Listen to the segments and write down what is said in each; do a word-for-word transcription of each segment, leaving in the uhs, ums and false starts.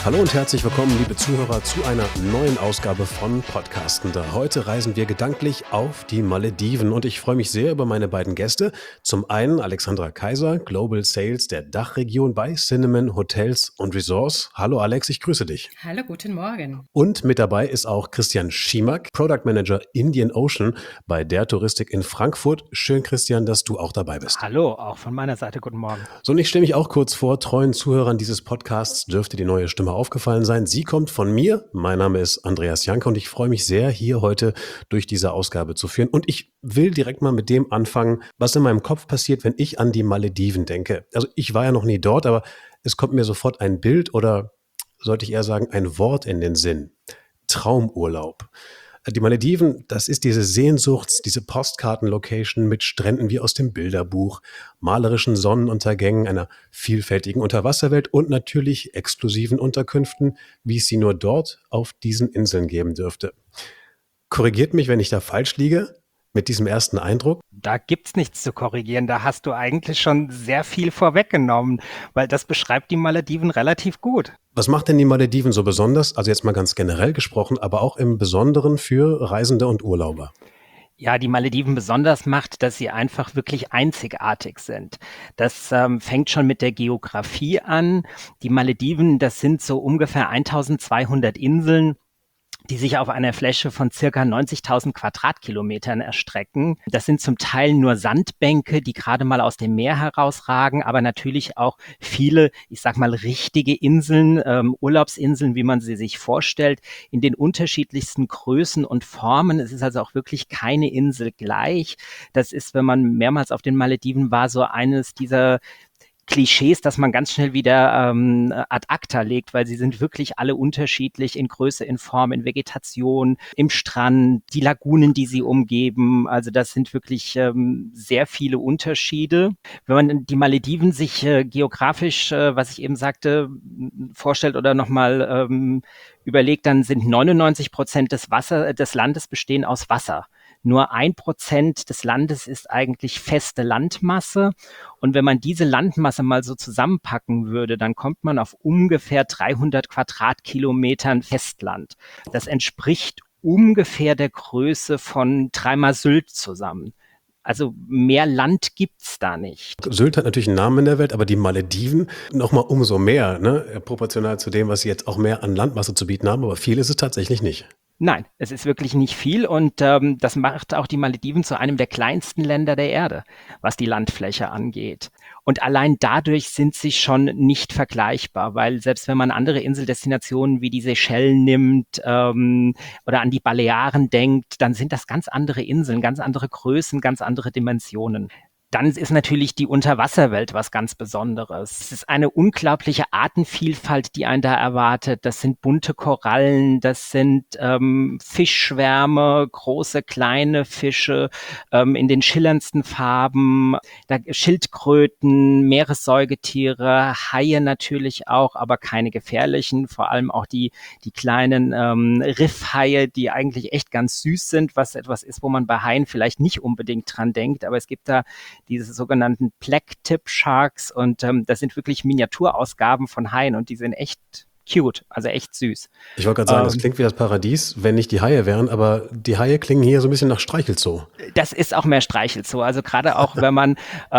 Hallo und herzlich willkommen, liebe Zuhörer, zu einer neuen Ausgabe von Podcastender. Heute reisen wir gedanklich auf die Malediven und ich freue mich sehr über meine beiden Gäste. Zum einen Alexandra Kaiser, Global Sales der Dachregion bei Cinnamon Hotels und Resorts. Hallo Alex, ich grüße dich. Hallo, guten Morgen. Und mit dabei ist auch Christian Schimack, Product Manager Indian Ocean bei der Touristik in Frankfurt. Schön, Christian, dass du auch dabei bist. Hallo, auch von meiner Seite, guten Morgen. So, und ich stelle mich auch kurz vor. Treuen Zuhörern dieses Podcasts dürfte die neue Stimme aufgefallen sein. Sie kommt von mir. Mein Name ist Andreas Janke und ich freue mich sehr, hier heute durch diese Ausgabe zu führen. Und ich will direkt mal mit dem anfangen, was in meinem Kopf passiert, wenn ich an die Malediven denke. Also ich war ja noch nie dort, aber es kommt mir sofort ein Bild oder sollte ich eher sagen, ein Wort in den Sinn. Traumurlaub. Die Malediven, das ist diese Sehnsuchts-, diese Postkarten-Location mit Stränden wie aus dem Bilderbuch, malerischen Sonnenuntergängen, einer vielfältigen Unterwasserwelt und natürlich exklusiven Unterkünften, wie es sie nur dort auf diesen Inseln geben dürfte. Korrigiert mich, wenn ich da falsch liege mit diesem ersten Eindruck. Da gibt's nichts zu korrigieren. Da hast du eigentlich schon sehr viel vorweggenommen, weil das beschreibt die Malediven relativ gut. Was macht denn die Malediven so besonders? Also jetzt mal ganz generell gesprochen, aber auch im Besonderen für Reisende und Urlauber. Ja, die Malediven besonders macht, dass sie einfach wirklich einzigartig sind. Das ähm, fängt schon mit der Geografie an. Die Malediven, das sind so ungefähr eintausendzweihundert Inseln, die sich auf einer Fläche von circa neunzigtausend Quadratkilometern erstrecken. Das sind zum Teil nur Sandbänke, die gerade mal aus dem Meer herausragen, aber natürlich auch viele, ich sag mal, richtige Inseln, ähm, Urlaubsinseln, wie man sie sich vorstellt, in den unterschiedlichsten Größen und Formen. Es ist also auch wirklich keine Insel gleich. Das ist, wenn man mehrmals auf den Malediven war, so eines dieser Klischees, dass man ganz schnell wieder ähm, ad acta legt, weil sie sind wirklich alle unterschiedlich in Größe, in Form, in Vegetation, im Strand, die Lagunen, die sie umgeben. Also das sind wirklich ähm, sehr viele Unterschiede. Wenn man die Malediven sich äh, geografisch, äh, was ich eben sagte, vorstellt oder nochmal ähm, überlegt, dann sind neunundneunzig Prozent des Wasser, des Landes bestehen aus Wasser. Nur ein Prozent des Landes ist eigentlich feste Landmasse. Und wenn man diese Landmasse mal so zusammenpacken würde, dann kommt man auf ungefähr dreihundert Quadratkilometern Festland. Das entspricht ungefähr der Größe von dreimal Sylt zusammen. Also mehr Land gibt's da nicht. Sylt hat natürlich einen Namen in der Welt, aber die Malediven nochmal umso mehr, ne? Proportional zu dem, was sie jetzt auch mehr an Landmasse zu bieten haben. Aber viel ist es tatsächlich nicht. Nein, es ist wirklich nicht viel und ähm, das macht auch die Malediven zu einem der kleinsten Länder der Erde, was die Landfläche angeht. Und allein dadurch sind sie schon nicht vergleichbar, weil selbst wenn man andere Inseldestinationen wie die Seychellen nimmt ähm, oder an die Balearen denkt, dann sind das ganz andere Inseln, ganz andere Größen, ganz andere Dimensionen. Dann ist natürlich die Unterwasserwelt was ganz Besonderes. Es ist eine unglaubliche Artenvielfalt, die einen da erwartet. Das sind bunte Korallen, das sind ähm, Fischschwärme, große, kleine Fische ähm, in den schillerndsten Farben, da Schildkröten, Meeressäugetiere, Haie natürlich auch, aber keine gefährlichen. Vor allem auch die die kleinen ähm, Riffhaie, die eigentlich echt ganz süß sind, was etwas ist, wo man bei Haien vielleicht nicht unbedingt dran denkt. Aber es gibt da diese sogenannten Black-Tip-Sharks und ähm, das sind wirklich Miniaturausgaben von Haien und die sind echt cute, also echt süß. Ich wollte gerade sagen, ähm, das klingt wie das Paradies, wenn nicht die Haie wären, aber die Haie klingen hier so ein bisschen nach Streichelzoo. Das ist auch mehr Streichelzoo, also gerade auch, wenn man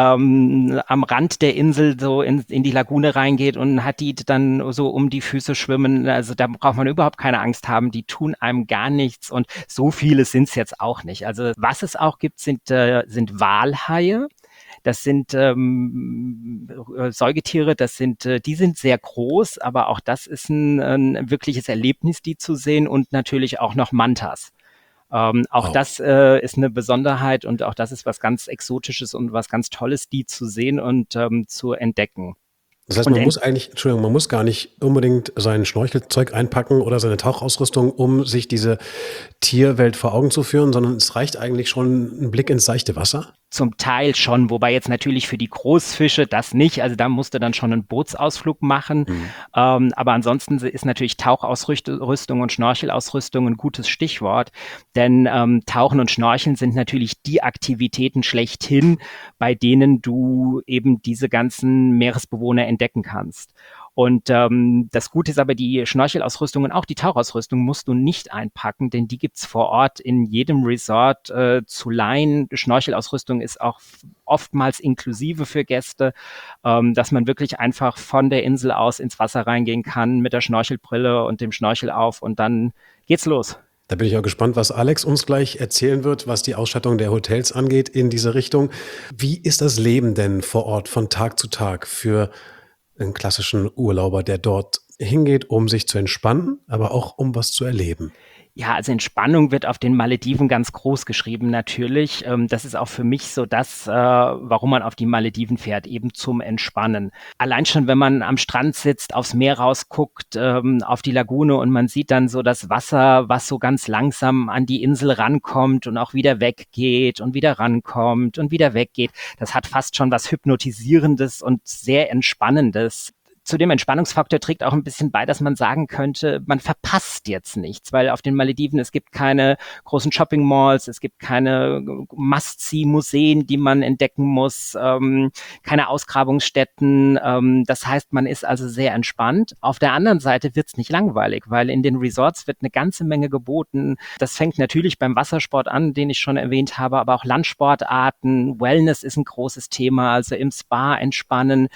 ähm, am Rand der Insel so in, in die Lagune reingeht und hat die dann so um die Füße schwimmen, also da braucht man überhaupt keine Angst haben, die tun einem gar nichts und so viele sind es jetzt auch nicht. Also was es auch gibt, sind, äh, sind Walhaie. Das sind ähm, Säugetiere, das sind, äh, die sind sehr groß, aber auch das ist ein, ein wirkliches Erlebnis, die zu sehen und natürlich auch noch Mantas. Ähm, auch Wow. das äh, ist eine Besonderheit und auch das ist was ganz Exotisches und was ganz Tolles, die zu sehen und ähm, zu entdecken. Das heißt, Und man ent- muss eigentlich, Entschuldigung, man muss gar nicht unbedingt sein Schnorchelzeug einpacken oder seine Tauchausrüstung, um sich diese Tierwelt vor Augen zu führen, sondern es reicht eigentlich schon ein Blick ins seichte Wasser. Zum Teil schon, wobei jetzt natürlich für die Großfische das nicht, also da musst du dann schon einen Bootsausflug machen, Mhm. ähm, aber ansonsten ist natürlich Tauchausrüstung und Schnorchelausrüstung ein gutes Stichwort, denn ähm, Tauchen und Schnorcheln sind natürlich die Aktivitäten schlechthin, bei denen du eben diese ganzen Meeresbewohner entdecken kannst. Und ähm, das Gute ist aber, die Schnorchelausrüstung und auch die Tauchausrüstung musst du nicht einpacken, denn die gibt's vor Ort in jedem Resort äh, zu leihen. Schnorchelausrüstung ist auch oftmals inklusive für Gäste, ähm, dass man wirklich einfach von der Insel aus ins Wasser reingehen kann mit der Schnorchelbrille und dem Schnorchel auf und dann geht's los. Da bin ich auch gespannt, was Alex uns gleich erzählen wird, was die Ausstattung der Hotels angeht in diese Richtung. Wie ist das Leben denn vor Ort von Tag zu Tag für einen klassischen Urlauber, der dort hingeht, um sich zu entspannen, aber auch um was zu erleben? Ja, also Entspannung wird auf den Malediven ganz groß geschrieben natürlich. Ähm, das ist auch für mich so das, äh, warum man auf die Malediven fährt, eben zum Entspannen. Allein schon, wenn man am Strand sitzt, aufs Meer rausguckt, ähm, auf die Lagune und man sieht dann so das Wasser, was so ganz langsam an die Insel rankommt und auch wieder weggeht und wieder rankommt und wieder weggeht. Das hat fast schon was Hypnotisierendes und sehr Entspannendes. Zu dem Entspannungsfaktor trägt auch ein bisschen bei, dass man sagen könnte, man verpasst jetzt nichts, weil auf den Malediven, es gibt keine großen Shopping-Malls, es gibt keine Must-See-Museen, die man entdecken muss, ähm, keine Ausgrabungsstätten. Ähm, das heißt, man ist also sehr entspannt. Auf der anderen Seite wird's nicht langweilig, weil in den Resorts wird eine ganze Menge geboten. Das fängt natürlich beim Wassersport an, den ich schon erwähnt habe, aber auch Landsportarten. Wellness ist ein großes Thema, also im Spa entspannen.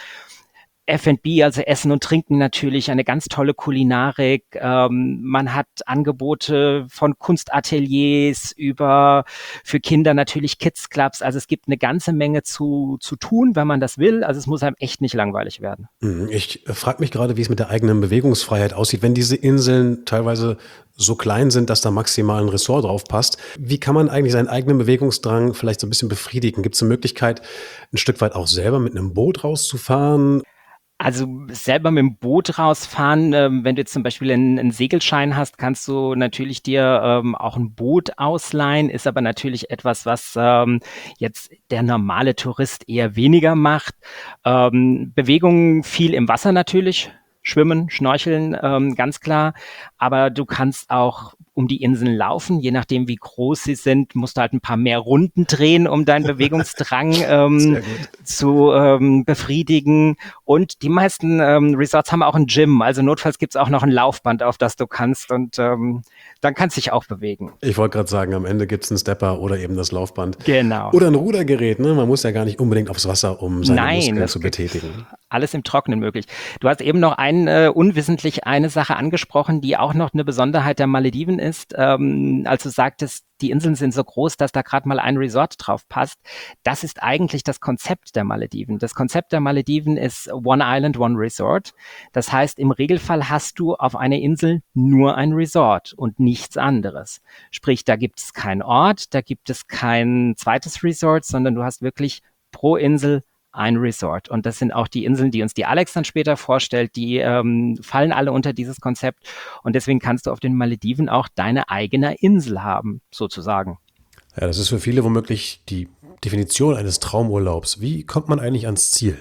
F und B, also Essen und Trinken natürlich, eine ganz tolle Kulinarik. Ähm, man hat Angebote von Kunstateliers über für Kinder natürlich Kids Clubs. Also es gibt eine ganze Menge zu, zu tun, wenn man das will. Also es muss einem echt nicht langweilig werden. Ich frage mich gerade, wie es mit der eigenen Bewegungsfreiheit aussieht, wenn diese Inseln teilweise so klein sind, dass da maximal ein Ressort drauf passt. Wie kann man eigentlich seinen eigenen Bewegungsdrang vielleicht so ein bisschen befriedigen? Gibt es eine Möglichkeit, ein Stück weit auch selber mit einem Boot rauszufahren? Also selber mit dem Boot rausfahren, ähm, wenn du jetzt zum Beispiel einen, einen Segelschein hast, kannst du natürlich dir ähm, auch ein Boot ausleihen, ist aber natürlich etwas, was ähm, jetzt der normale Tourist eher weniger macht. Ähm, Bewegung viel im Wasser natürlich, Schwimmen, Schnorcheln, ähm, ganz klar. Aber du kannst auch um die Inseln laufen, je nachdem wie groß sie sind, musst du halt ein paar mehr Runden drehen, um deinen Bewegungsdrang ähm, zu ähm, befriedigen. Und die meisten ähm, Resorts haben auch ein Gym, also notfalls gibt's auch noch ein Laufband, auf das du kannst und ähm, dann kannst du dich auch bewegen. Ich wollte gerade sagen, am Ende gibt's einen Stepper oder eben das Laufband. Genau. Oder ein Rudergerät, ne? Man muss ja gar nicht unbedingt aufs Wasser, um seine Nein, Muskeln das zu geht betätigen. alles im Trockenen möglich. Du hast eben noch ein, äh, unwissentlich eine Sache angesprochen, die auch noch eine Besonderheit der Malediven ist. Ähm, als du sagtest, die Inseln sind so groß, dass da gerade mal ein Resort drauf passt. Das ist eigentlich das Konzept der Malediven. Das Konzept der Malediven ist One Island, One Resort. Das heißt, im Regelfall hast du auf einer Insel nur ein Resort und nichts anderes. Sprich, da gibt es keinen Ort, da gibt es kein zweites Resort, sondern du hast wirklich pro Insel ein Resort. Und das sind auch die Inseln, die uns die Alex dann später vorstellt, die ähm, fallen alle unter dieses Konzept. Und deswegen kannst du auf den Malediven auch deine eigene Insel haben, sozusagen. Ja, das ist für viele womöglich die Definition eines Traumurlaubs. Wie kommt man eigentlich ans Ziel?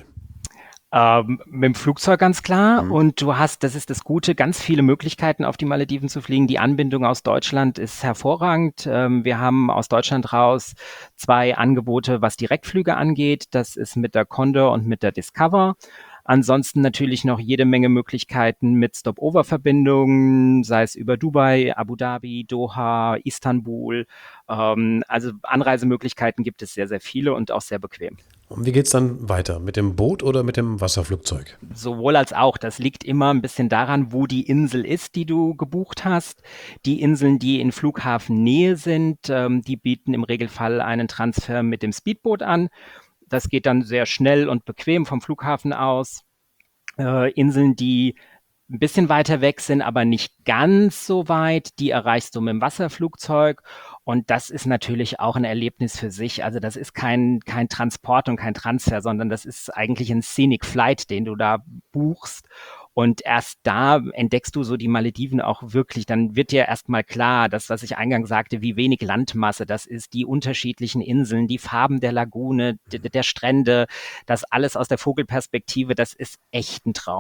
Ähm, mit dem Flugzeug ganz klar. Mhm. Und du hast, das ist das Gute, ganz viele Möglichkeiten auf die Malediven zu fliegen. Die Anbindung aus Deutschland ist hervorragend. Ähm, wir haben aus Deutschland raus zwei Angebote, was Direktflüge angeht. Das ist mit der Condor und mit der Discover. Ansonsten natürlich noch jede Menge Möglichkeiten mit Stop-Over-Verbindungen, sei es über Dubai, Abu Dhabi, Doha, Istanbul. Ähm, also Anreisemöglichkeiten gibt es sehr, sehr viele und auch sehr bequem. Und wie geht's dann weiter? Mit dem Boot oder mit dem Wasserflugzeug? Sowohl als auch. Das liegt immer ein bisschen daran, wo die Insel ist, die du gebucht hast. Die Inseln, die in Flughafennähe sind, ähm, die bieten im Regelfall einen Transfer mit dem Speedboot an. Das geht dann sehr schnell und bequem vom Flughafen aus. Äh, Inseln, die ein bisschen weiter weg sind, aber nicht ganz so weit, die erreichst du mit dem Wasserflugzeug. Und das ist natürlich auch ein Erlebnis für sich. Also das ist kein, kein Transport und kein Transfer, sondern das ist eigentlich ein Scenic Flight, den du da buchst. Und erst da entdeckst du so die Malediven auch wirklich. Dann wird dir erstmal klar, das, was ich eingangs sagte, wie wenig Landmasse das ist, die unterschiedlichen Inseln, die Farben der Lagune, der, der Strände, das alles aus der Vogelperspektive, das ist echt ein Traum.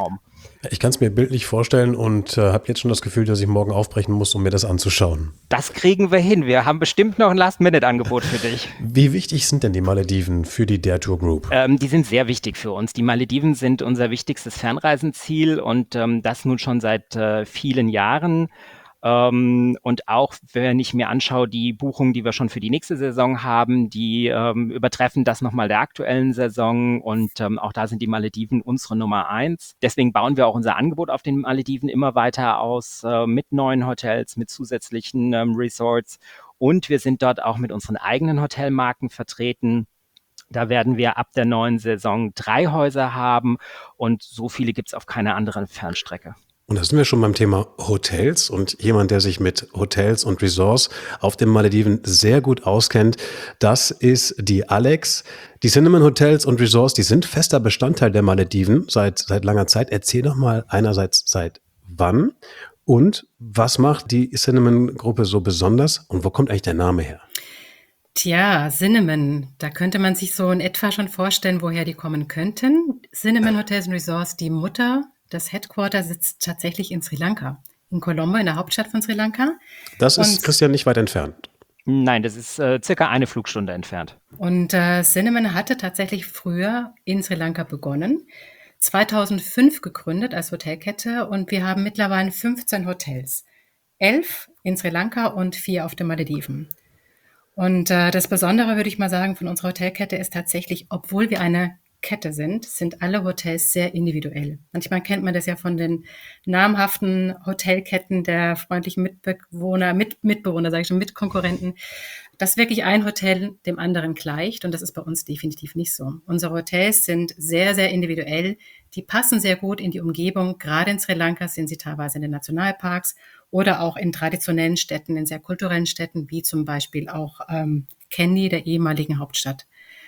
Ich kann es mir bildlich vorstellen und äh, habe jetzt schon das Gefühl, dass ich morgen aufbrechen muss, um mir das anzuschauen. Das kriegen wir hin. Wir haben bestimmt noch ein Last-Minute-Angebot für dich. Wie wichtig sind denn die Malediven für die Dare Tour Group? Ähm, die sind sehr wichtig für uns. Die Malediven sind unser wichtigstes Fernreisenziel und ähm, das nun schon seit äh, vielen Jahren. Ähm, und auch, wenn ich mir anschaue, die Buchungen, die wir schon für die nächste Saison haben, die ähm, übertreffen das nochmal der aktuellen Saison und ähm, auch da sind die Malediven unsere Nummer eins. Deswegen bauen wir auch unser Angebot auf den Malediven immer weiter aus, äh, mit neuen Hotels, mit zusätzlichen ähm, Resorts und wir sind dort auch mit unseren eigenen Hotelmarken vertreten. Da werden wir ab der neuen Saison drei Häuser haben und so viele gibt es auf keiner anderen Fernstrecke. Und da sind wir schon beim Thema Hotels und jemand, der sich mit Hotels und Resorts auf den Malediven sehr gut auskennt, das ist die Alex. Die Cinnamon Hotels und Resorts, die sind fester Bestandteil der Malediven seit, seit langer Zeit. Erzähl doch mal einerseits seit wann und was macht die Cinnamon-Gruppe so besonders und wo kommt eigentlich der Name her? Tja, Cinnamon, da könnte man sich so in etwa schon vorstellen, woher die kommen könnten. Cinnamon Hotels and Resorts, die Mutter, das Headquarter sitzt tatsächlich in Sri Lanka, in Colombo, in der Hauptstadt von Sri Lanka. Das ist, und, Christian, nicht weit entfernt. Nein, das ist äh, circa eine Flugstunde entfernt. Und äh, Cinnamon hatte tatsächlich früher in Sri Lanka begonnen, zweitausendfünf gegründet als Hotelkette und wir haben mittlerweile fünfzehn Hotels. Elf in Sri Lanka und vier auf den Malediven. Und äh, das Besondere, würde ich mal sagen, von unserer Hotelkette ist tatsächlich, obwohl wir eine Kette sind, sind alle Hotels sehr individuell. Manchmal kennt man das ja von den namhaften Hotelketten der freundlichen Mitbewohner, mit, Mitbewohner, sage ich schon, Mitkonkurrenten, dass wirklich ein Hotel dem anderen gleicht und das ist bei uns definitiv nicht so. Unsere Hotels sind sehr, sehr individuell, die passen sehr gut in die Umgebung. Gerade in Sri Lanka sind sie teilweise in den Nationalparks oder auch in traditionellen Städten, in sehr kulturellen Städten, wie zum Beispiel auch ähm, Kandy, der ehemaligen Hauptstadt.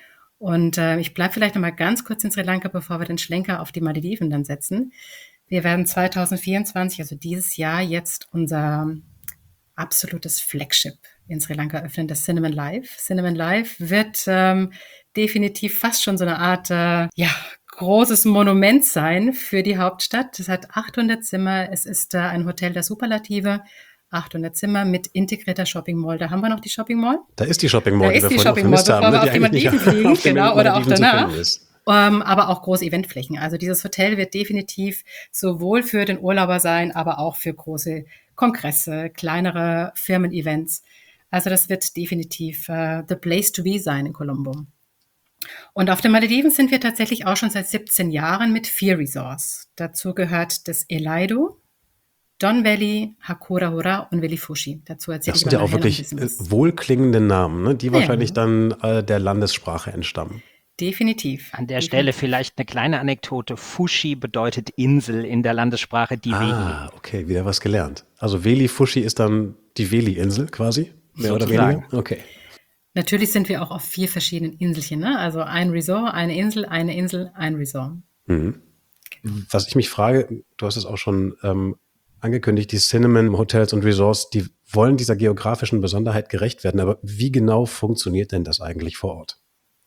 Und äh, ich bleibe vielleicht noch mal ganz kurz in Sri Lanka, bevor wir den Schlenker auf die Malediven dann setzen. Wir werden zwanzig vierundzwanzig, also dieses Jahr, jetzt unser absolutes Flagship in Sri Lanka öffnen, das Cinnamon Life. Cinnamon Life wird ähm, definitiv fast schon so eine Art, äh, ja, großes Monument sein für die Hauptstadt. Es hat achthundert Zimmer, es ist äh, ein Hotel der Superlative, achthundert Zimmer mit integrierter Shopping Mall. Da haben wir noch die Shopping Mall. Da ist die Shopping Mall, da ist die Shopping Mall, bevor wir auf die Malediven fliegen, genau, oder auch danach. Um, aber auch große Eventflächen. Also dieses Hotel wird definitiv sowohl für den Urlauber sein, aber auch für große Kongresse, kleinere Firmen-Events. Also das wird definitiv uh, the place to be sein in Colombo. Und auf den Malediven sind wir tatsächlich auch schon seit siebzehn Jahren mit vier Resorts. Dazu gehört das Elaido, Don Valley, Hakura Hura und Veli Fushi. Dazu erzähle das ich sind ja auch wirklich wohlklingende Namen, ne? Die wahrscheinlich ja. dann äh, der Landessprache entstammen. Definitiv. An der Definitiv. Stelle vielleicht eine kleine Anekdote. Fushi bedeutet Insel in der Landessprache die Veli. Ah, okay, wieder was gelernt. Also Veli Fushi ist dann die Veli-Insel quasi, mehr Sozusagen. oder weniger? Okay. Natürlich sind wir auch auf vier verschiedenen Inselchen, ne? Also ein Resort, eine Insel, eine Insel, ein Resort. Mhm. Was ich mich frage, du hast es auch schon ähm, angekündigt, die Cinnamon Hotels und Resorts, die wollen dieser geografischen Besonderheit gerecht werden. Aber wie genau funktioniert denn das eigentlich vor Ort?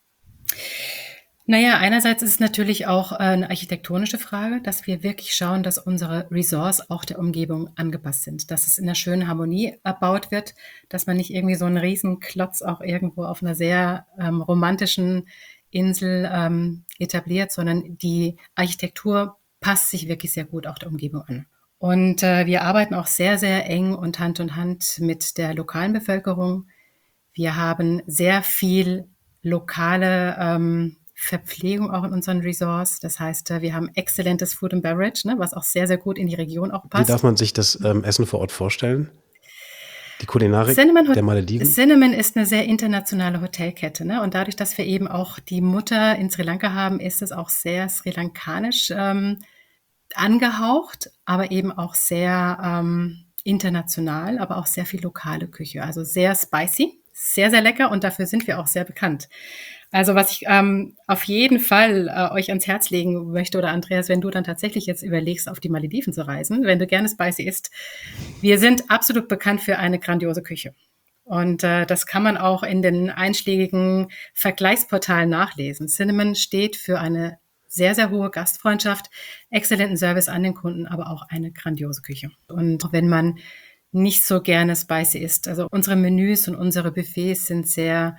Naja, einerseits ist es natürlich auch eine architektonische Frage, dass wir wirklich schauen, dass unsere Resorts auch der Umgebung angepasst sind, dass es in einer schönen Harmonie erbaut wird, dass man nicht irgendwie so einen riesen Klotz auch irgendwo auf einer sehr ähm, romantischen Insel ähm, etabliert, sondern die Architektur passt sich wirklich sehr gut auch der Umgebung an. Und äh, wir arbeiten auch sehr, sehr eng und Hand in Hand mit der lokalen Bevölkerung. Wir haben sehr viel lokale ähm, Verpflegung auch in unseren Resorts. Das heißt, wir haben exzellentes Food and Beverage, ne, was auch sehr, sehr gut in die Region auch passt. Wie darf man sich das ähm, Essen vor Ort vorstellen? Die Kulinarik Cinnamon der Malediven? Cinnamon ist eine sehr internationale Hotelkette, ne? Und dadurch, dass wir eben auch die Mutter in Sri Lanka haben, ist es auch sehr sri lankanisch ähm, angehaucht, aber eben auch sehr ähm, international, aber auch sehr viel lokale Küche. Also sehr spicy, sehr, sehr lecker und dafür sind wir auch sehr bekannt. Also was ich ähm, auf jeden Fall äh, euch ans Herz legen möchte, oder Andreas, wenn du dann tatsächlich jetzt überlegst, auf die Malediven zu reisen, wenn du gerne spicy isst, wir sind absolut bekannt für eine grandiose Küche. Und äh, das kann man auch in den einschlägigen Vergleichsportalen nachlesen. Cinnamon steht für eine sehr, sehr hohe Gastfreundschaft, exzellenten Service an den Kunden, aber auch eine grandiose Küche. Und wenn man nicht so gerne spicy isst, also unsere Menüs und unsere Buffets sind sehr,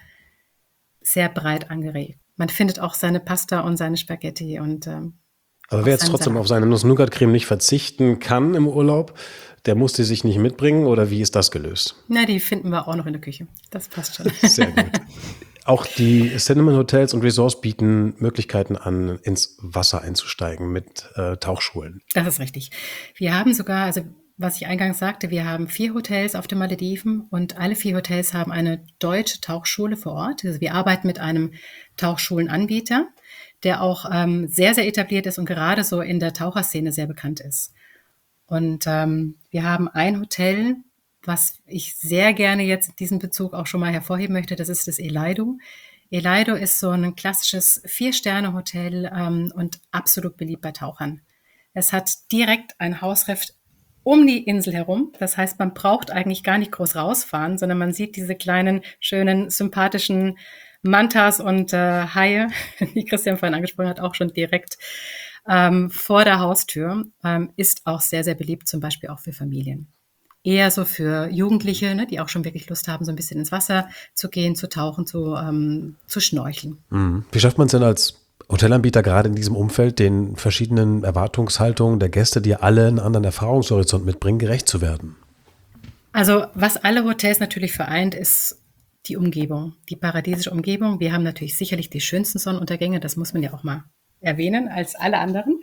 sehr breit angeregt. Man findet auch seine Pasta und seine Spaghetti und ähm, Aber wer jetzt trotzdem auf seine Nuss-Nougat-Creme nicht verzichten kann im Urlaub, der muss die sich nicht mitbringen oder wie ist das gelöst? Na, die finden wir auch noch in der Küche. Das passt schon. Sehr gut. Auch die Cinnamon Hotels und Resorts bieten Möglichkeiten an, ins Wasser einzusteigen mit äh, Tauchschulen. Das ist richtig. Wir haben sogar, also was ich eingangs sagte, wir haben vier Hotels auf den Malediven und alle vier Hotels haben eine deutsche Tauchschule vor Ort. Also wir arbeiten mit einem Tauchschulenanbieter, der auch ähm, sehr, sehr etabliert ist und gerade so in der Taucherszene sehr bekannt ist. Und ähm, wir haben ein Hotel, was ich sehr gerne jetzt in diesem Bezug auch schon mal hervorheben möchte, das ist das Elaido. Elaido ist so ein klassisches Vier-Sterne-Hotel ähm, und absolut beliebt bei Tauchern. Es hat direkt ein Hausriff um die Insel herum. Das heißt, man braucht eigentlich gar nicht groß rausfahren, sondern man sieht diese kleinen, schönen, sympathischen Mantas und äh, Haie, die Christian vorhin angesprochen hat, auch schon direkt ähm, vor der Haustür. Ähm, ist auch sehr, sehr beliebt, zum Beispiel auch für Familien. Eher so für Jugendliche, ne, die auch schon wirklich Lust haben, so ein bisschen ins Wasser zu gehen, zu tauchen, zu, ähm, zu schnorcheln. Mhm. Wie schafft man es denn als Hotelanbieter gerade in diesem Umfeld, den verschiedenen Erwartungshaltungen der Gäste, die alle einen anderen Erfahrungshorizont mitbringen, gerecht zu werden? Also was alle Hotels natürlich vereint, ist die Umgebung, die paradiesische Umgebung. Wir haben natürlich sicherlich die schönsten Sonnenuntergänge, das muss man ja auch mal erwähnen, als alle anderen.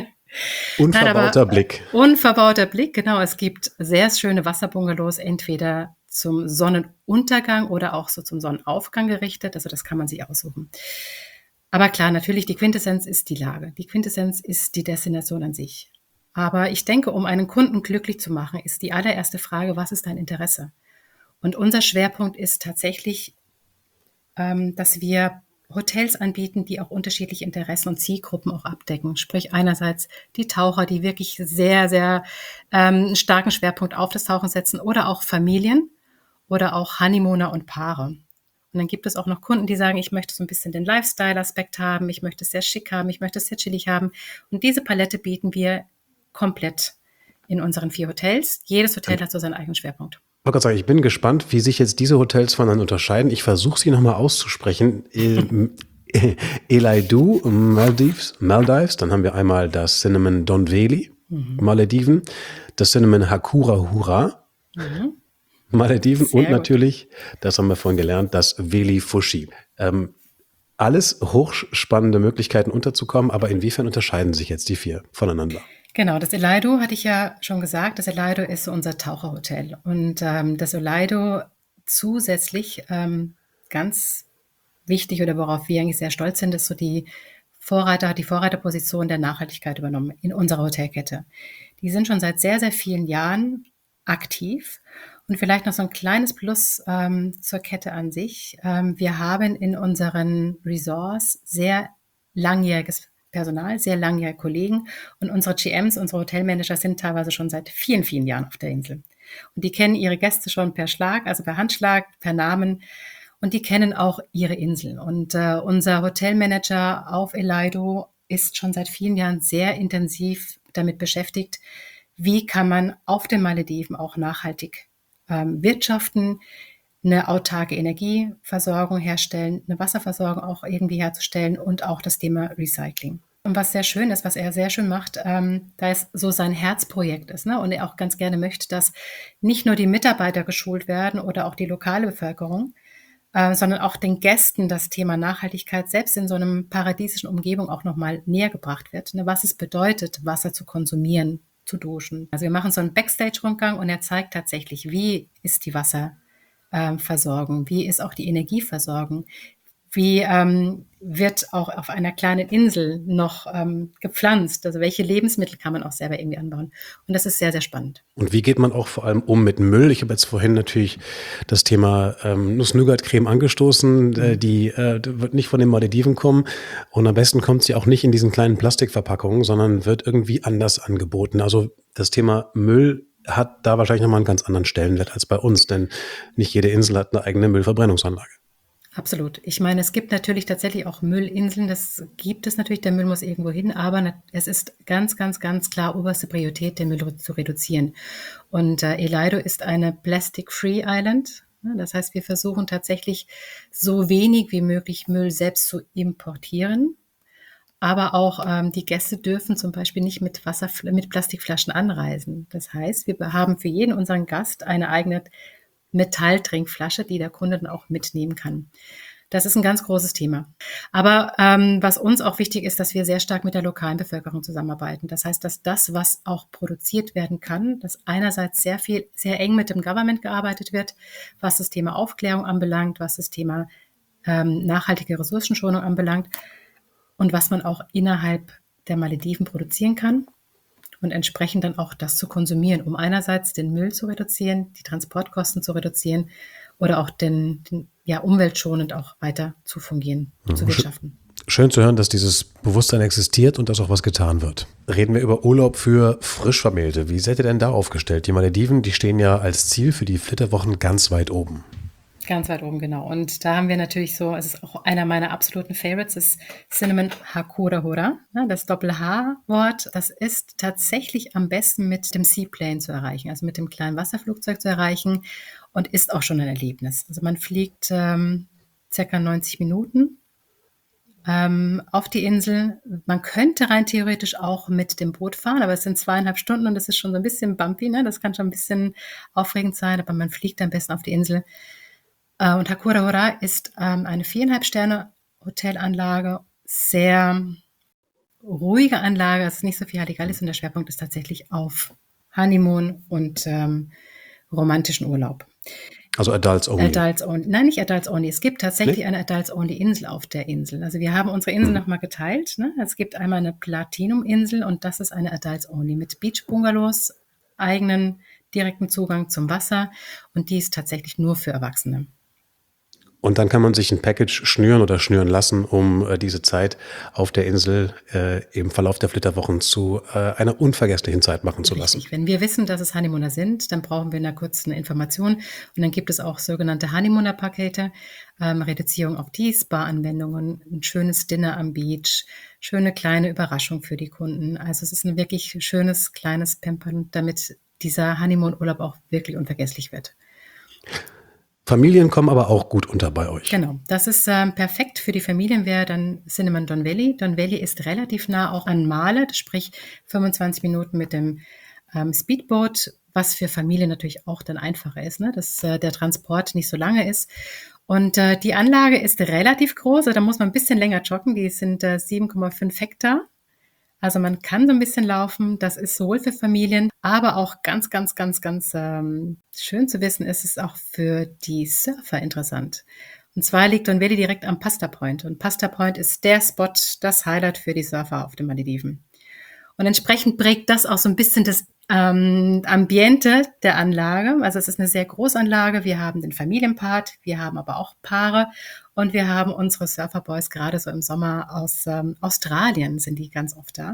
Unverbauter Nein, Blick. Unverbauter Blick, genau. Es gibt sehr schöne Wasserbungalows, entweder zum Sonnenuntergang oder auch so zum Sonnenaufgang gerichtet. Also das kann man sich aussuchen. Aber klar, natürlich, die Quintessenz ist die Lage. Die Quintessenz ist die Destination an sich. Aber ich denke, um einen Kunden glücklich zu machen, ist die allererste Frage, was ist dein Interesse? Und unser Schwerpunkt ist tatsächlich, ähm, dass wir Hotels anbieten, die auch unterschiedliche Interessen und Zielgruppen auch abdecken. Sprich einerseits die Taucher, die wirklich sehr, sehr ähm, einen starken Schwerpunkt auf das Tauchen setzen oder auch Familien oder auch Honeymooner und Paare. Und dann gibt es auch noch Kunden, die sagen, ich möchte so ein bisschen den Lifestyle-Aspekt haben, ich möchte es sehr schick haben, ich möchte es sehr chillig haben. Und diese Palette bieten wir komplett in unseren vier Hotels. Jedes Hotel hat so seinen eigenen Schwerpunkt. Ich wollte gerade sagen, ich bin gespannt, wie sich jetzt diese Hotels voneinander unterscheiden. Ich versuche sie nochmal auszusprechen. Elaido, Maldives, Maldives, dann haben wir einmal das Cinnamon Donveli, mhm. Malediven, das Cinnamon Hakura Hura, mhm. Malediven Sehr und gut. Natürlich, das haben wir vorhin gelernt, das Veli Fushi. Ähm, alles hochspannende Möglichkeiten unterzukommen, aber inwiefern unterscheiden sich jetzt die vier voneinander? Genau, das Elaido hatte ich ja schon gesagt. Das Elaido ist so unser Taucherhotel. Und ähm, das Elaido zusätzlich ähm, ganz wichtig oder worauf wir eigentlich sehr stolz sind, ist so die Vorreiter, die Vorreiterposition der Nachhaltigkeit übernommen in unserer Hotelkette. Die sind schon seit sehr, sehr vielen Jahren aktiv. Und vielleicht noch so ein kleines Plus ähm, zur Kette an sich. Ähm, wir haben in unseren Resorts sehr langjähriges Personal, sehr langjährige Kollegen und unsere G Ms, unsere Hotelmanager sind teilweise schon seit vielen, vielen Jahren auf der Insel. Und die kennen ihre Gäste schon per Schlag, also per Handschlag, per Namen und die kennen auch ihre Insel. Und äh, unser Hotelmanager auf Elaido ist schon seit vielen Jahren sehr intensiv damit beschäftigt, wie kann man auf den Malediven auch nachhaltig ähm, wirtschaften, eine autarke Energieversorgung herstellen, eine Wasserversorgung auch irgendwie herzustellen und auch das Thema Recycling. Und was sehr schön ist, was er sehr schön macht, ähm, da es so sein Herzprojekt ist, ne? Und er auch ganz gerne möchte, dass nicht nur die Mitarbeiter geschult werden oder auch die lokale Bevölkerung, äh, sondern auch den Gästen das Thema Nachhaltigkeit selbst in so einem paradiesischen Umgebung auch nochmal näher gebracht wird, ne? Was es bedeutet, Wasser zu konsumieren, zu duschen. Also wir machen so einen Backstage-Rundgang und er zeigt tatsächlich, wie ist die Wasser Versorgung, wie ist auch die Energieversorgung, wie ähm, wird auch auf einer kleinen Insel noch ähm, gepflanzt, also welche Lebensmittel kann man auch selber irgendwie anbauen und das ist sehr, sehr spannend. Und wie geht man auch vor allem um mit Müll? Ich habe jetzt vorhin natürlich das Thema ähm, Nuss-Nougat-Creme angestoßen, äh, die äh, wird nicht von den Malediven kommen und am besten kommt sie auch nicht in diesen kleinen Plastikverpackungen, sondern wird irgendwie anders angeboten. Also das Thema Müll hat da wahrscheinlich nochmal einen ganz anderen Stellenwert als bei uns, denn nicht jede Insel hat eine eigene Müllverbrennungsanlage. Absolut. Ich meine, es gibt natürlich tatsächlich auch Müllinseln, das gibt es natürlich, der Müll muss irgendwo hin, aber nat es ist ganz, ganz, ganz klar oberste Priorität, den Müll re zu reduzieren. Und, äh, Eleido ist eine Plastic-Free Island, ne? Das heißt, wir versuchen tatsächlich, so wenig wie möglich Müll selbst zu importieren, aber auch, ähm, die Gäste dürfen zum Beispiel nicht mit Wasserfl mit Plastikflaschen anreisen. Das heißt, wir be haben für jeden unseren Gast eine eigene Metalltrinkflasche, die der Kunde dann auch mitnehmen kann. Das ist ein ganz großes Thema. Aber, ähm, was uns auch wichtig ist, dass wir sehr stark mit der lokalen Bevölkerung zusammenarbeiten. Das heißt, dass das, was auch produziert werden kann, dass einerseits sehr viel sehr eng mit dem Government gearbeitet wird, was das Thema Aufklärung anbelangt, was das Thema, ähm, nachhaltige Ressourcenschonung anbelangt und was man auch innerhalb der Malediven produzieren kann und entsprechend dann auch das zu konsumieren, um einerseits den Müll zu reduzieren, die Transportkosten zu reduzieren oder auch den, den ja, umweltschonend auch weiter zu fungieren, zu wirtschaften. Schön zu hören, dass dieses Bewusstsein existiert und dass auch was getan wird. Reden wir über Urlaub für Frischvermählte. Wie seid ihr denn da aufgestellt? Die Malediven, die stehen ja als Ziel für die Flitterwochen ganz weit oben. Ganz weit oben, genau. Und da haben wir natürlich so, es ist auch einer meiner absoluten Favorites, ist Cinnamon Hakura Hora. Ne, das Doppel-H-Wort, das ist tatsächlich am besten mit dem Seaplane zu erreichen, also mit dem kleinen Wasserflugzeug zu erreichen und ist auch schon ein Erlebnis. Also man fliegt ähm, circa neunzig Minuten ähm, auf die Insel. Man könnte rein theoretisch auch mit dem Boot fahren, aber es sind zweieinhalb Stunden und das ist schon so ein bisschen bumpy, ne? Das kann schon ein bisschen aufregend sein, aber man fliegt am besten auf die Insel. Äh, Und Hakura Hora ist ähm, eine viereinhalb Sterne Hotelanlage, sehr ruhige Anlage, es ist nicht so viel Halligallis und der Schwerpunkt ist tatsächlich auf Honeymoon und ähm, romantischen Urlaub. Also Adults only. Adults only. Nein, nicht Adults only. Es gibt tatsächlich Nee? eine Adults only Insel auf der Insel. Also wir haben unsere Insel nochmal geteilt. Ne? Es gibt einmal eine Platinum-Insel und das ist eine Adults only mit Beach-Bungalows, eigenen direkten Zugang zum Wasser und die ist tatsächlich nur für Erwachsene. Und dann kann man sich ein Package schnüren oder schnüren lassen, um äh, diese Zeit auf der Insel äh, im Verlauf der Flitterwochen zu äh, einer unvergesslichen Zeit machen zu lassen. Richtig. Wenn wir wissen, dass es Honeymooner sind, dann brauchen wir eine kurze Information und dann gibt es auch sogenannte Honeymooner-Pakete, ähm, Reduzierung auf die Spa-Anwendungen, ein schönes Dinner am Beach, schöne kleine Überraschung für die Kunden. Also es ist ein wirklich schönes, kleines Pampern, damit dieser Honeymoon-Urlaub auch wirklich unvergesslich wird. Familien kommen aber auch gut unter bei euch. Genau, das ist ähm, perfekt für die Familien, wäre dann Cinnamon Don Valley. Don Valley ist relativ nah auch an Male, sprich fünfundzwanzig Minuten mit dem ähm, Speedboat, was für Familien natürlich auch dann einfacher ist, ne? Dass äh, der Transport nicht so lange ist. Und äh, die Anlage ist relativ groß, also da muss man ein bisschen länger joggen, die sind äh, sieben Komma fünf Hektar. Also man kann so ein bisschen laufen, das ist sowohl für Familien, aber auch ganz, ganz, ganz, ganz ähm, schön zu wissen, ist es auch für die Surfer interessant. Und zwar liegt Don Valley direkt am Pasta Point und Pasta Point ist der Spot, das Highlight für die Surfer auf den Malediven. Und entsprechend prägt das auch so ein bisschen das ähm, Ambiente der Anlage. Also es ist eine sehr große Anlage. Wir haben den Familienpart, wir haben aber auch Paare und wir haben unsere Surferboys gerade so im Sommer aus ähm, Australien sind die ganz oft da.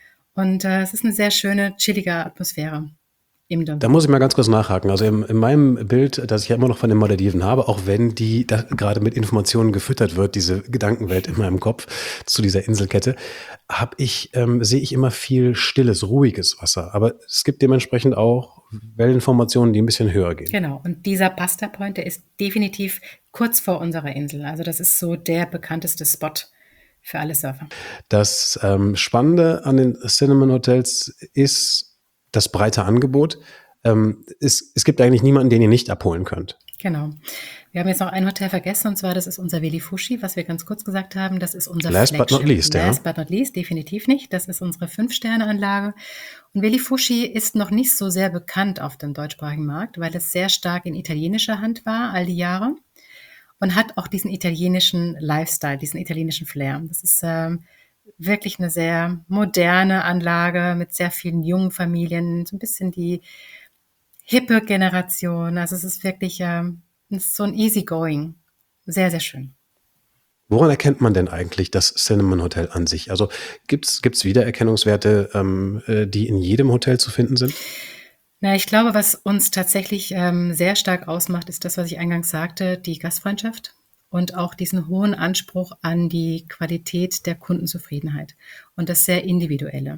Und äh, es ist eine sehr schöne, chillige Atmosphäre im Don Da muss ich mal ganz kurz nachhaken. Also in, in meinem Bild, das ich ja immer noch von den Malediven habe, auch wenn die da gerade mit Informationen gefüttert wird, diese Gedankenwelt in meinem Kopf zu dieser Inselkette, habe ich, ähm, sehe ich immer viel stilles, ruhiges Wasser. Aber es gibt dementsprechend auch Wellenformationen, die ein bisschen höher gehen. Genau, und dieser Pasta Point, der ist definitiv kurz vor unserer Insel. Also das ist so der bekannteste Spot für alle Surfer. Das ähm, Spannende an den Cinnamon Hotels ist das breite Angebot. Ähm, es, es gibt eigentlich niemanden, den ihr nicht abholen könnt. Genau. Wir haben jetzt noch ein Hotel vergessen, und zwar das ist unser Veli Fushi, was wir ganz kurz gesagt haben. Das ist unser Last but not least, ja. Last but not least, definitiv nicht. Das ist unsere Fünf-Sterne-Anlage. Und Veli Fushi ist noch nicht so sehr bekannt auf dem deutschsprachigen Markt, weil es sehr stark in italienischer Hand war all die Jahre und hat auch diesen italienischen Lifestyle, diesen italienischen Flair. Das ist ähm, wirklich eine sehr moderne Anlage mit sehr vielen jungen Familien, so ein bisschen die hippe Generation. Also es ist wirklich ähm, es ist so ein easygoing. Sehr, sehr schön. Woran erkennt man denn eigentlich das Cinnamon Hotel an sich? Also gibt's gibt's Wiedererkennungswerte, ähm, äh, die in jedem Hotel zu finden sind? Na, ich glaube, was uns tatsächlich ähm, sehr stark ausmacht, ist das, was ich eingangs sagte, die Gastfreundschaft und auch diesen hohen Anspruch an die Qualität der Kundenzufriedenheit und das sehr Individuelle.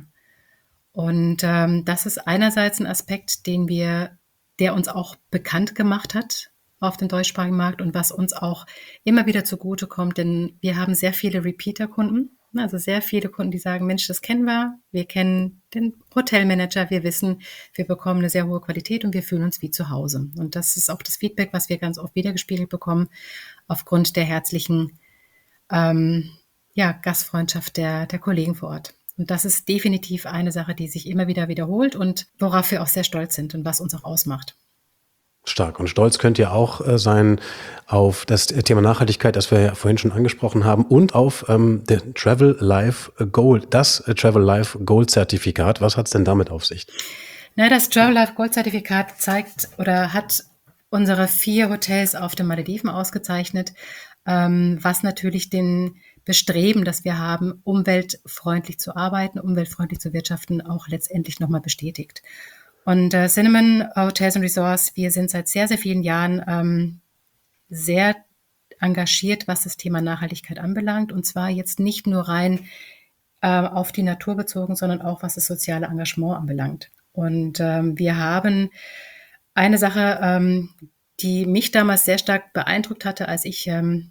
Und ähm, das ist einerseits ein Aspekt, den wir, der uns auch bekannt gemacht hat auf dem deutschsprachigen Markt und was uns auch immer wieder zugutekommt, denn wir haben sehr viele Repeater-Kunden, also sehr viele Kunden, die sagen, Mensch, das kennen wir, wir kennen den Hotelmanager, wir wissen, wir bekommen eine sehr hohe Qualität und wir fühlen uns wie zu Hause. Und das ist auch das Feedback, was wir ganz oft wiedergespiegelt bekommen, aufgrund der herzlichen ähm, ja, Gastfreundschaft der, der Kollegen vor Ort. Und das ist definitiv eine Sache, die sich immer wieder wiederholt und worauf wir auch sehr stolz sind und was uns auch ausmacht. Stark. Und stolz könnt ihr auch äh, sein auf das Thema Nachhaltigkeit, das wir ja vorhin schon angesprochen haben, und auf ähm, der Travel Life Gold, das äh, Travel Life Gold Zertifikat. Was hat es denn damit auf sich? Na, das Travel Life Gold Zertifikat zeigt oder hat unsere vier Hotels auf den Malediven ausgezeichnet, ähm, was natürlich den Bestreben, das wir haben, umweltfreundlich zu arbeiten, umweltfreundlich zu wirtschaften, auch letztendlich nochmal bestätigt. Und äh, Cinnamon Hotels and Resorts, wir sind seit sehr, sehr vielen Jahren ähm, sehr engagiert, was das Thema Nachhaltigkeit anbelangt. Und zwar jetzt nicht nur rein äh, auf die Natur bezogen, sondern auch was das soziale Engagement anbelangt. Und ähm, wir haben eine Sache, ähm, die mich damals sehr stark beeindruckt hatte, als ich ähm,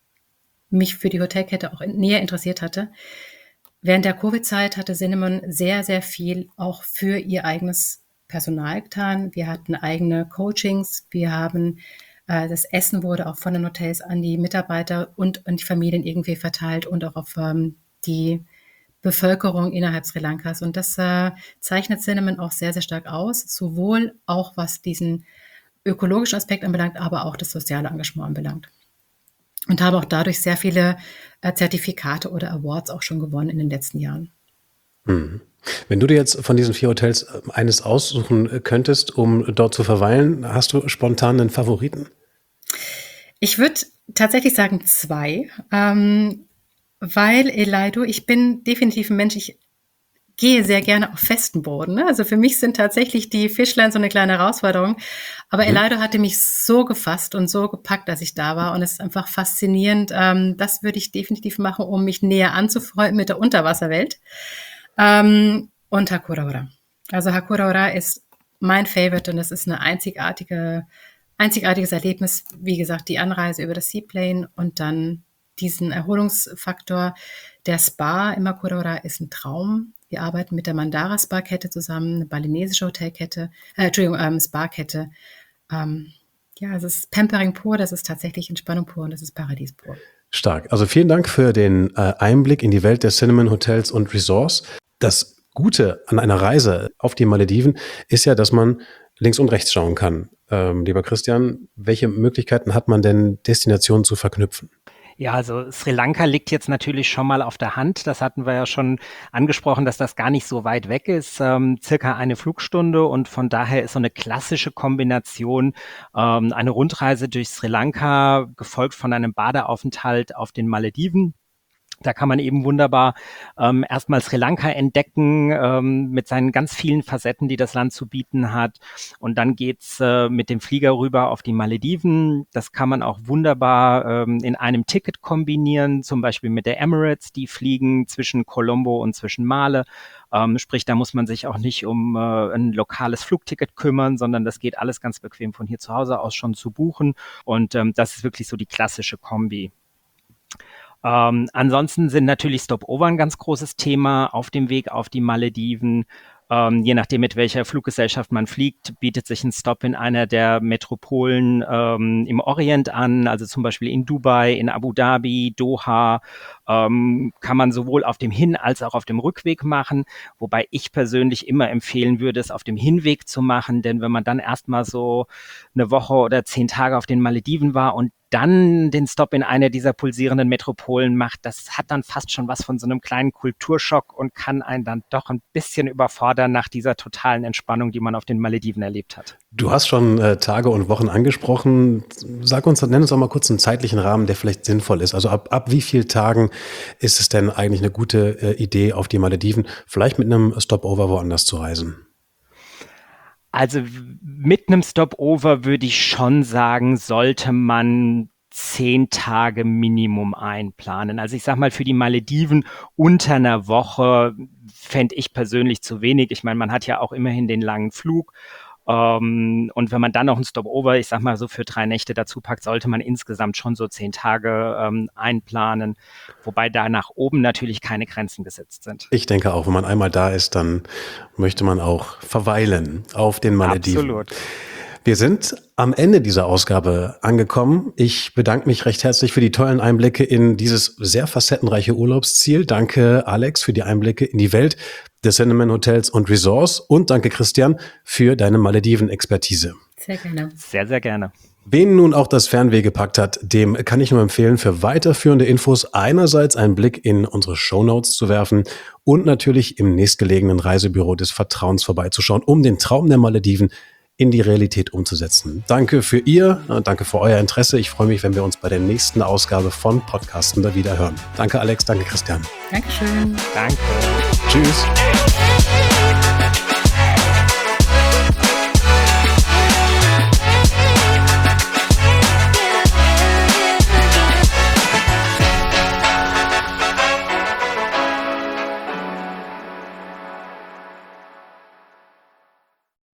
mich für die Hotelkette auch näher interessiert hatte. Während der Covid-Zeit hatte Cinnamon sehr, sehr viel auch für ihr eigenes Personal getan. Wir hatten eigene Coachings, wir haben, äh, das Essen wurde auch von den Hotels an die Mitarbeiter und an die Familien irgendwie verteilt und auch auf ähm, die Bevölkerung innerhalb Sri Lankas. Und das äh, zeichnet Cinnamon auch sehr, sehr stark aus, sowohl auch was diesen ökologischen Aspekt anbelangt, aber auch das soziale Engagement anbelangt. Und habe auch dadurch sehr viele äh, Zertifikate oder Awards auch schon gewonnen in den letzten Jahren. Hm. Wenn du dir jetzt von diesen vier Hotels eines aussuchen könntest, um dort zu verweilen, hast du spontan einen Favoriten? Ich würde tatsächlich sagen zwei, ähm, weil Elaido, ich bin definitiv ein Mensch, ich gehe sehr gerne auf festen Boden. Ne? Also für mich sind tatsächlich die Fischlein so eine kleine Herausforderung. Aber mhm. Elaido hatte mich so gefasst und so gepackt, als ich da war. Und es ist einfach faszinierend. Ähm, das würde ich definitiv machen, um mich näher anzufreunden mit der Unterwasserwelt. Ähm, und Hakura Ora. Also Hakura Ora ist mein Favorite und es ist eine einzigartige, einzigartiges Erlebnis. Wie gesagt, die Anreise über das Seaplane und dann diesen Erholungsfaktor. Der Spa im Hakura Ora ist ein Traum. Wir arbeiten mit der Mandara Spa-Kette zusammen, eine balinesische Hotelkette, äh, Entschuldigung, ähm, Spa-Kette. Ähm, ja, es ist Pampering pur, das ist tatsächlich Entspannung pur und das ist Paradies pur. Stark. Also vielen Dank für den äh, Einblick in die Welt der Cinnamon Hotels und Resorts. Das Gute an einer Reise auf die Malediven ist ja, dass man links und rechts schauen kann. Ähm, lieber Christian, welche Möglichkeiten hat man denn, Destinationen zu verknüpfen? Ja, also Sri Lanka liegt jetzt natürlich schon mal auf der Hand. Das hatten wir ja schon angesprochen, dass das gar nicht so weit weg ist, ähm, circa eine Flugstunde. Und von daher ist so eine klassische Kombination ähm, eine Rundreise durch Sri Lanka, gefolgt von einem Badeaufenthalt auf den Malediven. Da kann man eben wunderbar ähm, erstmal Sri Lanka entdecken ähm, mit seinen ganz vielen Facetten, die das Land zu bieten hat. Und dann geht's äh, mit dem Flieger rüber auf die Malediven. Das kann man auch wunderbar ähm, in einem Ticket kombinieren, zum Beispiel mit der Emirates. Die fliegen zwischen Colombo und zwischen Male. Ähm, sprich, da muss man sich auch nicht um äh, ein lokales Flugticket kümmern, sondern das geht alles ganz bequem von hier zu Hause aus schon zu buchen. Und ähm, das ist wirklich so die klassische Kombi. Ähm, ansonsten sind natürlich Stopover ein ganz großes Thema auf dem Weg auf die Malediven. Ähm, je nachdem, mit welcher Fluggesellschaft man fliegt, bietet sich ein Stop in einer der Metropolen ähm, im Orient an, also zum Beispiel in Dubai, in Abu Dhabi, Doha, ähm, kann man sowohl auf dem Hin- als auch auf dem Rückweg machen, wobei ich persönlich immer empfehlen würde, es auf dem Hinweg zu machen, denn wenn man dann erstmal so eine Woche oder zehn Tage auf den Malediven war und dann den Stop in einer dieser pulsierenden Metropolen macht, das hat dann fast schon was von so einem kleinen Kulturschock und kann einen dann doch ein bisschen überfordern nach dieser totalen Entspannung, die man auf den Malediven erlebt hat. Du hast schon äh, Tage und Wochen angesprochen. Sag uns, nenn uns auch mal kurz einen zeitlichen Rahmen, der vielleicht sinnvoll ist. Also ab, ab wie vielen Tagen ist es denn eigentlich eine gute äh, Idee, auf die Malediven vielleicht mit einem Stopover woanders zu reisen? Also mit einem Stopover würde ich schon sagen, sollte man zehn Tage Minimum einplanen. Also ich sag mal, für die Malediven unter einer Woche fände ich persönlich zu wenig. Ich meine, man hat ja auch immerhin den langen Flug. Um, und wenn man dann noch ein Stopover, ich sag mal so für drei Nächte dazu packt, sollte man insgesamt schon so zehn Tage ähm, einplanen, wobei da nach oben natürlich keine Grenzen gesetzt sind. Ich denke auch, wenn man einmal da ist, dann möchte man auch verweilen auf den Malediven. Absolut. Wir sind am Ende dieser Ausgabe angekommen. Ich bedanke mich recht herzlich für die tollen Einblicke in dieses sehr facettenreiche Urlaubsziel. Danke, Alex, für die Einblicke in die Welt des Cinnamon Hotels und Resorts. Und danke, Christian, für deine Malediven-Expertise. Sehr gerne. Sehr, sehr gerne. Wen nun auch das Fernweh gepackt hat, dem kann ich nur empfehlen, für weiterführende Infos einerseits einen Blick in unsere Shownotes zu werfen und natürlich im nächstgelegenen Reisebüro des Vertrauens vorbeizuschauen, um den Traum der Malediven in die Realität umzusetzen. Danke für ihr, danke für euer Interesse. Ich freue mich, wenn wir uns bei der nächsten Ausgabe von Podcasten da wieder hören. Danke Alex, danke Christian. Dankeschön. Danke. Tschüss.